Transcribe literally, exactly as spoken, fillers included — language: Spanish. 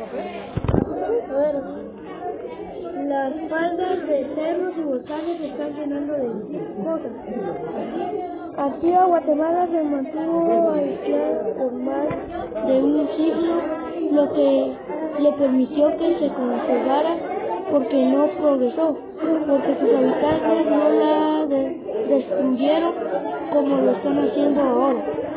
A ver, las faldas de cerros y volcanes se están llenando de cosas. Antigua Guatemala se mantuvo aislada por más de un siglo, lo que le permitió que se conservara porque no progresó, porque sus habitantes no la de destruyeron como lo están haciendo ahora.